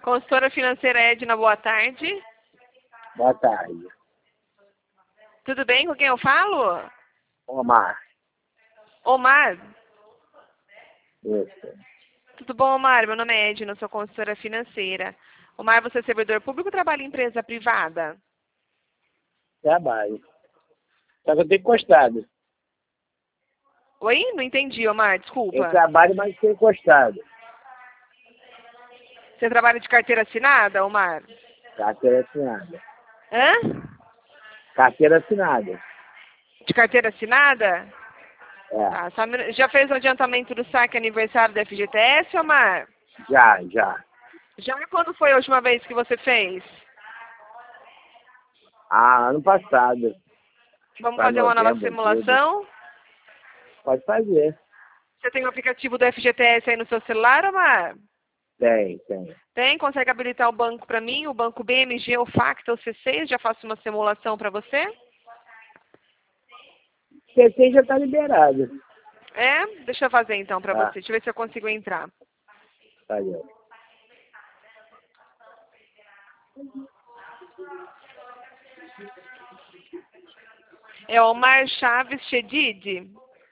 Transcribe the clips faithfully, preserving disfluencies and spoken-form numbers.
Consultora financeira Edna, boa tarde. Boa tarde. Tudo bem? Com quem eu falo? Omar. Omar. Isso. Tudo bom, Omar? Meu nome é Edna, sou consultora financeira. Omar, você é servidor público ou trabalha em empresa privada? Trabalho. Só que eu tenho encostado. Oi? Não entendi, Omar, Eu desculpa. trabalho, mas tenho encostado. Você trabalha de carteira assinada, Omar? Carteira assinada. Hã? Carteira assinada. De carteira assinada? É. Tá, só um minu- já fez o adiantamento do saque aniversário da F G T S, Omar? Já, já. Já quando foi a última vez que você fez? Ah, ano passado. Vamos Pra fazer uma nova novembro, simulação? Pode fazer. Você tem o aplicativo do F G T S aí no seu celular, Omar? Tem, tem. Tem? Consegue habilitar o banco para mim? O banco B M G, o Facta, o C seis? Já faço uma simulação para você? C C já tá liberado. É? Deixa eu fazer então para Tá. você. Deixa eu ver se eu consigo entrar. Tá aí. É Omar Chaves Chedid?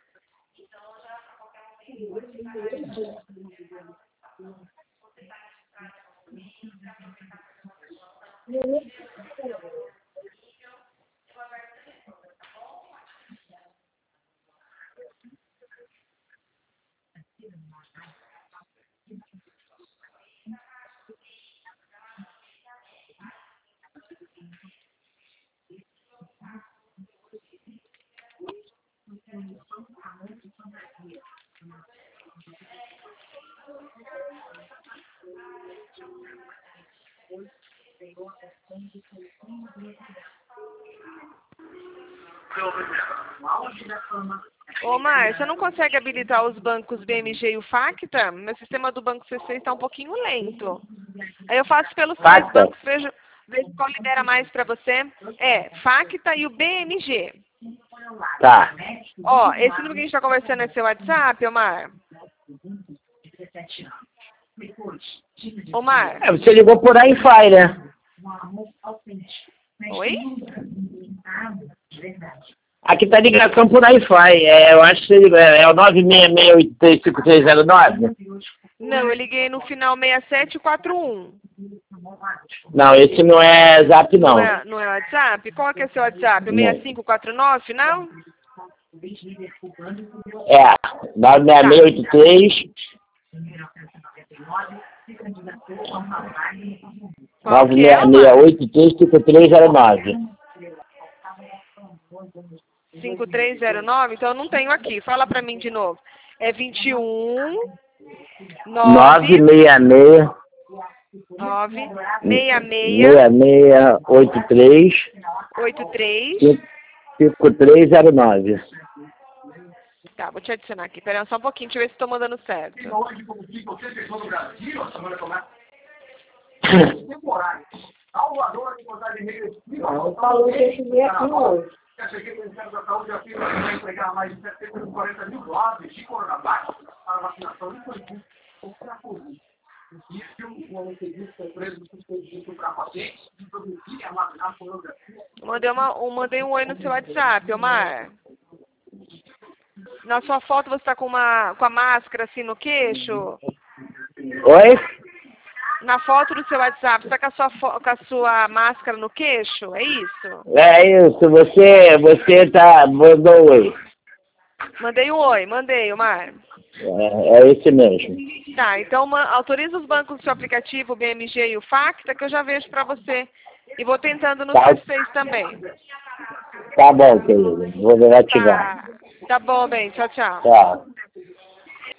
Omar, você não consegue habilitar os bancos B M G e o Facta? Meu sistema do banco C seis está um pouquinho lento. Aí eu faço pelos três Facta? bancos, vejo, vejo qual libera mais para você. É, Facta e o B M G. Tá. Ó, esse número que a gente está conversando é seu WhatsApp, Omar? Omar, É, você ligou por Wi-Fi, né? oi? Aqui tá ligação por Wi-Fi. É, eu acho que você ligou. É, é o nove seis seis oito três cinco três zero nove? Não, eu liguei no final seis sete quatro um. Não, esse não é Zap, Não não. é, não é WhatsApp? Qual que é seu WhatsApp? O seis cinco quatro nove, final? É, nove seis seis oito três Qual nove que é, seis seis Omar? oito três cinco três zero nove. cinco três zero nove? Então eu não tenho aqui. Fala pra mim de novo. É vinte e um, nove nove, seis seis nove, seis seis, seis seis oito três oito três. cinco três zero nove. Tá, vou te adicionar aqui. Pera só um pouquinho, deixa eu ver se estou mandando certo. Não falou que esse dia aqui hoje. Cheguei com o Ministério da Saúde afirma que vai entregar mais de setecentos e quarenta mil doses de Coronavac para vacinação infantil para a Covid. Isso, o anestesista foi preso por serviço para pacientes que produzirem a vacinar coronavírus. Mandei, uma, um, mandei um oi no seu WhatsApp, Omar. Na sua foto você está com, uma, com a máscara assim no queixo? Oi? Na foto do seu WhatsApp, você está com, a sua fo- com a sua máscara no queixo? É isso? É isso, você, você tá, mandou oi. Mandei um oi, mandei, Omar. É, é esse mesmo. Tá, então ma- autoriza os bancos do seu aplicativo, o B M G e o Facta, que eu já vejo para você. E vou tentando no Tá. C seis também. Tá bom, querido. Vou ativar. Tá, tá bom, bem. Tchau, tchau. Tchau.